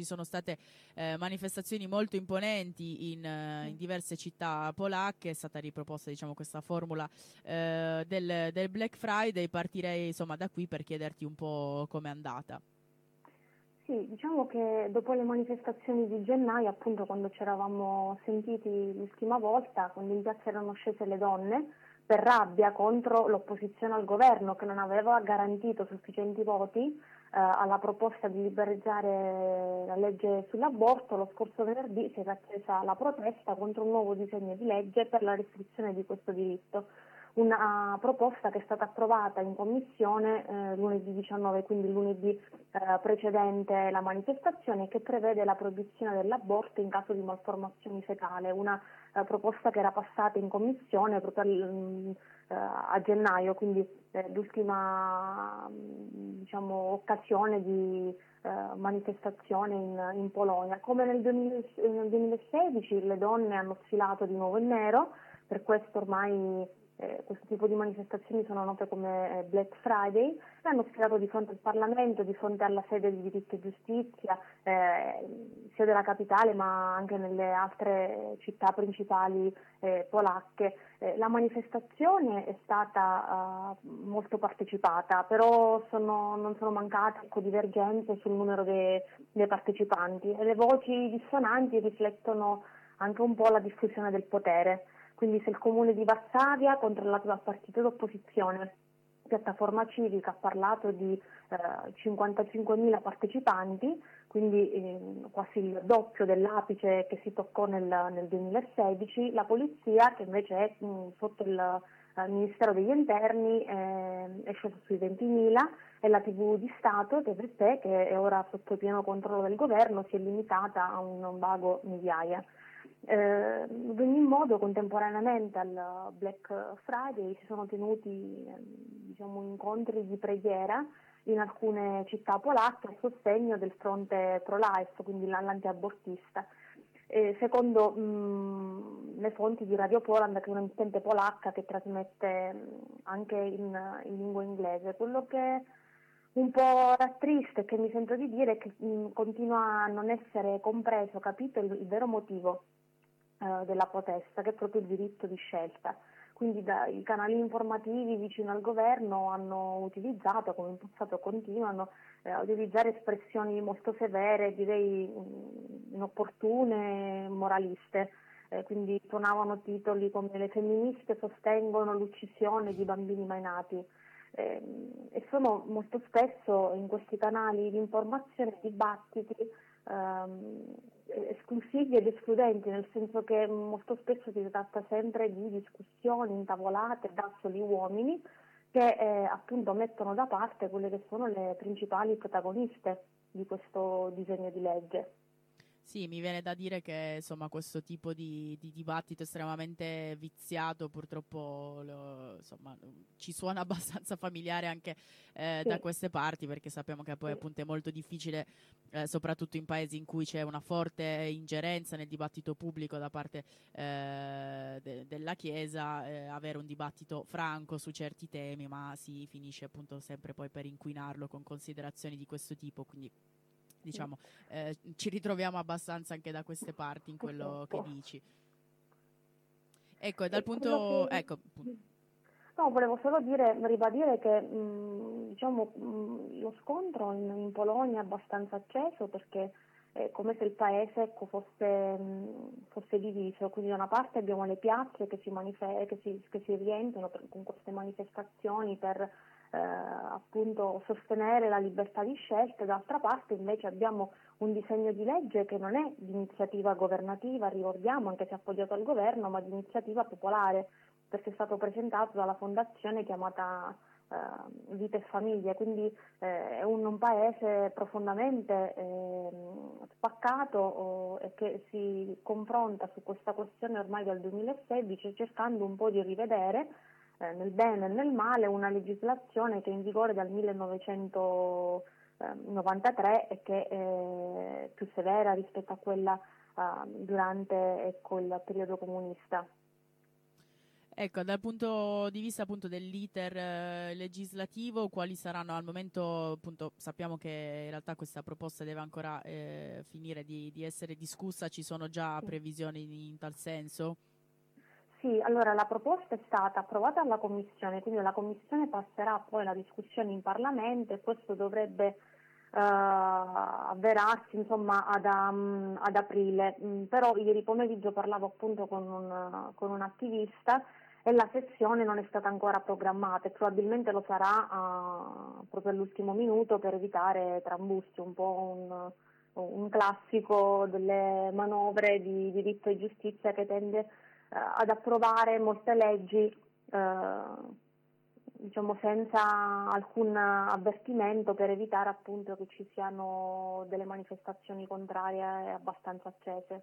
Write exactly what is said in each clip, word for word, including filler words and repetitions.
sono state eh, manifestazioni molto imponenti in, uh, in diverse città polacche. È stata riproposta, diciamo, questa formula uh, del, del Black Friday. Partirei, insomma, da qui per chiederti un po' com'è andata. Sì, diciamo che dopo le manifestazioni di gennaio, appunto quando ci eravamo sentiti l'ultima volta, quando in piazza erano scese le donne, per rabbia contro l'opposizione al governo che non aveva garantito sufficienti voti eh, alla proposta di liberalizzare la legge sull'aborto, lo scorso venerdì si era accesa la protesta contro un nuovo disegno di legge per la restrizione di questo diritto. Una proposta che è stata approvata in commissione eh, lunedì diciannove, quindi lunedì eh, precedente la manifestazione, che prevede la proibizione dell'aborto in caso di malformazione fetale, una eh, proposta che era passata in commissione proprio al, eh, a gennaio, quindi eh, l'ultima diciamo, occasione di eh, manifestazione in, in Polonia. Come nel, duemila, nel duemilasedici le donne hanno sfilato di nuovo in nero, per questo ormai Eh, questo tipo di manifestazioni sono note come eh, Black Friday, e hanno sfilato di fronte al Parlamento, di fronte alla sede di diritto e giustizia, eh, sia della capitale ma anche nelle altre città principali eh, polacche. Eh, la manifestazione è stata uh, molto partecipata, però sono, non sono mancate ecco, divergenze sul numero dei, dei partecipanti, e le voci dissonanti riflettono anche un po' la diffusione del potere. Quindi se il comune di Varsavia, controllato dal partito d'opposizione, Piattaforma Civica, ha parlato di eh, cinquantacinquemila partecipanti, quindi eh, quasi il doppio dell'apice che si toccò nel, nel duemilasedici, la polizia, che invece è mh, sotto il eh, Ministero degli Interni, eh, è scesa sui ventimila, e la tivù di Stato, T V P, che è ora sotto pieno controllo del governo, si è limitata a un vago migliaia. Eh, ad ogni modo, contemporaneamente al Black Friday si sono tenuti eh, diciamo, incontri di preghiera in alcune città polacche a sostegno del fronte pro-life, quindi l'antiabortista. Eh, secondo mh, le fonti di Radio Poland, che è un'emittente polacca che trasmette mh, anche in, in lingua inglese, quello che un po' rattrista e che mi sento di dire è che mh, continua a non essere compreso, capito il, il vero motivo della protesta, che è proprio il diritto di scelta. Quindi da, i canali informativi vicino al governo hanno utilizzato, come in passato continuano, eh, a utilizzare espressioni molto severe, direi mh, inopportune, moraliste. Eh, quindi suonavano titoli come "le femministe sostengono l'uccisione di bambini mai nati". Eh, e sono molto spesso in questi canali di informazione dibattiti ehm, esclusivi ed escludenti, nel senso che molto spesso si tratta sempre di discussioni intavolate da soli uomini che eh, appunto mettono da parte quelle che sono le principali protagoniste di questo disegno di legge. Sì, mi viene da dire che insomma questo tipo di, di dibattito estremamente viziato purtroppo lo, insomma, ci suona abbastanza familiare anche eh, Sì. da queste parti, perché sappiamo che poi Sì. appunto è molto difficile, eh, soprattutto in paesi in cui c'è una forte ingerenza nel dibattito pubblico da parte eh, de- della Chiesa, eh, avere un dibattito franco su certi temi, ma si finisce appunto sempre poi per inquinarlo con considerazioni di questo tipo, quindi diciamo, eh, ci ritroviamo abbastanza anche da queste parti in quello che Purtroppo. dici. Ecco, e dal E quello punto... che... Ecco, No, volevo solo dire, ribadire che mh, diciamo, mh, lo scontro in, in Polonia è abbastanza acceso, perché è come se il paese ecco, fosse, mh, fosse diviso, quindi da una parte abbiamo le piazze che si, manife- che si, che si riempiono per, con queste manifestazioni per eh, appunto sostenere la libertà di scelta, e dall'altra parte invece abbiamo un disegno di legge che non è di iniziativa governativa, ricordiamo, anche se appoggiato al governo, ma di iniziativa popolare, perché è stato presentato dalla fondazione chiamata eh, Vita e Famiglia, quindi eh, è un, un paese profondamente eh, spaccato oh, e che si confronta su questa questione ormai dal duemilasedici, cercando un po' di rivedere eh, nel bene e nel male una legislazione che è in vigore dal millenovecentonovantatré e che è più severa rispetto a quella eh, durante ecco, il periodo comunista. Ecco, dal punto di vista appunto dell'iter eh, legislativo, quali saranno al momento, appunto, sappiamo che in realtà questa proposta deve ancora eh, finire di, di essere discussa, ci sono già Sì. previsioni in tal senso? Sì, allora la proposta è stata approvata dalla Commissione, quindi la Commissione passerà poi la discussione in Parlamento e questo dovrebbe eh, avverarsi insomma ad, um, ad aprile. Mm, però ieri pomeriggio parlavo appunto con un, con un attivista e la sessione non è stata ancora programmata e probabilmente lo sarà uh, proprio all'ultimo minuto per evitare trambusti, un po' un, un classico delle manovre di diritto e giustizia che tende ad approvare molte leggi eh, diciamo senza alcun avvertimento per evitare appunto che ci siano delle manifestazioni contrarie abbastanza accese.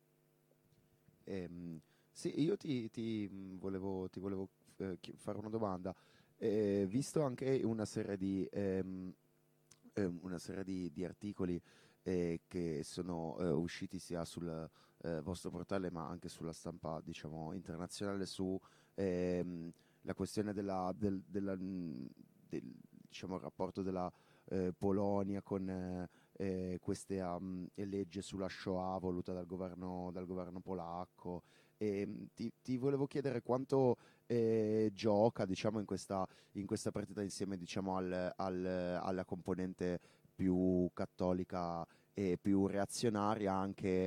Ehm, sì, io ti, ti, mh, volevo, ti volevo eh, chi- fare una domanda. Eh, visto anche una serie di, ehm, ehm, una serie di, di articoli eh, che sono eh, usciti sia sul eh, vostro portale ma anche sulla stampa, diciamo, internazionale su ehm, la questione della, del, della, mh, del, diciamo, il rapporto della eh, Polonia con eh, eh, queste um, leggi sulla Shoah voluta dal governo, dal governo polacco. E, mh, ti, ti volevo chiedere quanto eh, gioca, diciamo, in questa, in questa partita insieme, diciamo, al, al- alla componente più cattolica e più reazionaria anche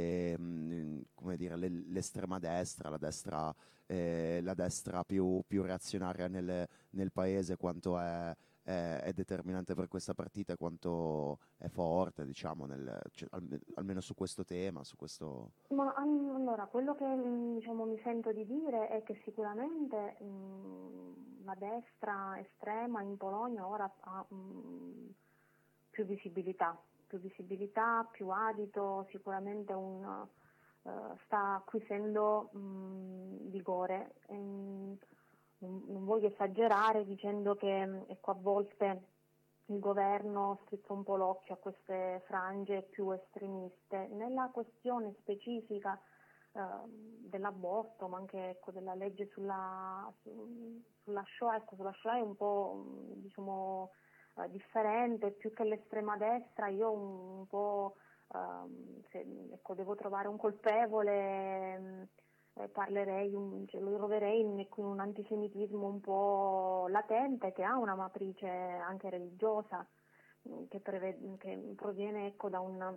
ehm, come dire, l'e- l'estrema destra, la destra, eh, la destra più, più reazionaria nel, nel paese, quanto è, è- è determinante per questa partita e quanto è forte, diciamo, nel- cioè, alme- almeno su questo tema, su questo... Ma um, allora, quello che mm, diciamo, mi sento di dire è che sicuramente mm, la destra estrema in Polonia ora ha mm, più visibilità, più visibilità, più adito, sicuramente un, eh, sta acquisendo mm, vigore. Ehm, non, non voglio esagerare dicendo che mm, ecco, a volte il governo strizza un po' l'occhio a queste frange più estremiste. Nella questione specifica eh, dell'aborto, ma anche ecco, della legge sulla, su- sulla Shoah, ecco, sulla Shoah è un po' mh, diciamo, eh, differente, più che l'estrema destra, io un, un po' ehm, se, ecco, devo trovare un colpevole. Mh, eh, parlerei, un, cioè, lo troverei in, in un antisemitismo un po' latente che ha una matrice anche religiosa, mh, che, prevede, che proviene ecco, da una,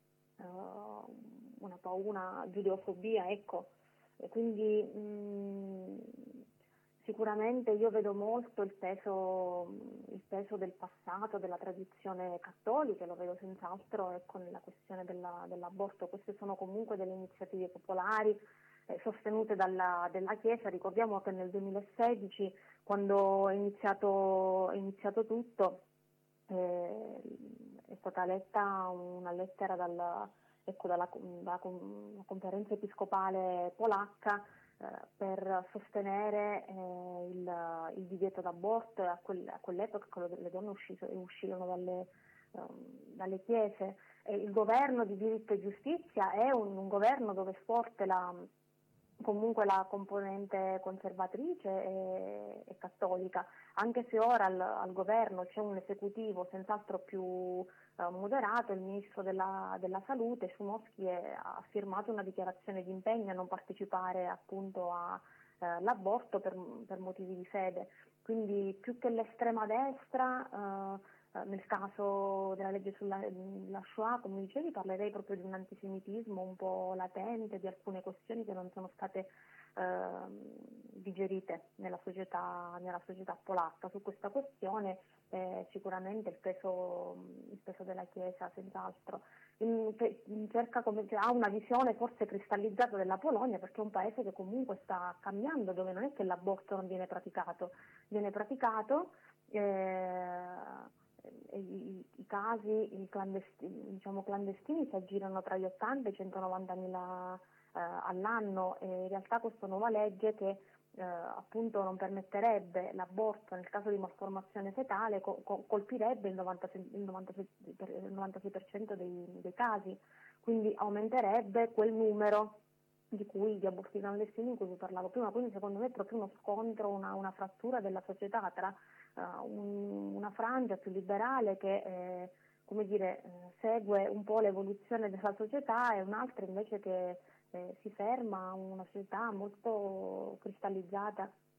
uh, una paura, una giudeofobia, ecco. E quindi mh, sicuramente io vedo molto il peso, il peso del passato, della tradizione cattolica, lo vedo senz'altro ecco, nella questione della, dell'aborto. Queste sono comunque delle iniziative popolari eh, sostenute dalla, dalla Chiesa. Ricordiamo che nel duemilasedici, quando è iniziato, è iniziato tutto, eh, è stata letta una lettera dal, ecco, dalla, dalla conferenza episcopale polacca eh, per sostenere eh, il, il divieto d'aborto. A, quel, a quell'epoca le donne uscito, uscirono dalle, um, dalle chiese. E il governo di diritto e giustizia è un, un governo dove è forte la comunque la componente conservatrice e, e cattolica, anche se ora al, al governo c'è un esecutivo senz'altro più eh, moderato. Il ministro della, della salute Szumowski ha firmato una dichiarazione di impegno a non partecipare appunto all'aborto per, per motivi di fede, quindi più che l'estrema destra eh, nel caso della legge sulla la Shoah, come dicevi, parlerei proprio di un antisemitismo un po' latente, di alcune questioni che non sono state eh, digerite nella società, nella società polacca. Su questa questione eh, sicuramente il peso, il peso della Chiesa, senz'altro. In, in cerca come, cioè, ha una visione forse cristallizzata della Polonia, perché è un paese che comunque sta cambiando, dove non è che l'aborto non viene praticato, viene praticato. Eh, I, i casi i clandestini, diciamo, clandestini si aggirano tra gli ottanta e i centonovantamila eh, all'anno, e in realtà questa nuova legge che eh, appunto non permetterebbe l'aborto nel caso di malformazione fetale co- co- colpirebbe il novantasei, il novantasei, il novantasei per cento dei, dei casi, quindi aumenterebbe quel numero di cui di aborti clandestini di cui vi parlavo prima, quindi secondo me è proprio uno scontro, una, una frattura della società tra uh, un, una frangia più liberale che eh, come dire, eh, segue un po' l'evoluzione della società e un'altra invece che eh, si ferma a una società molto cristallizzata.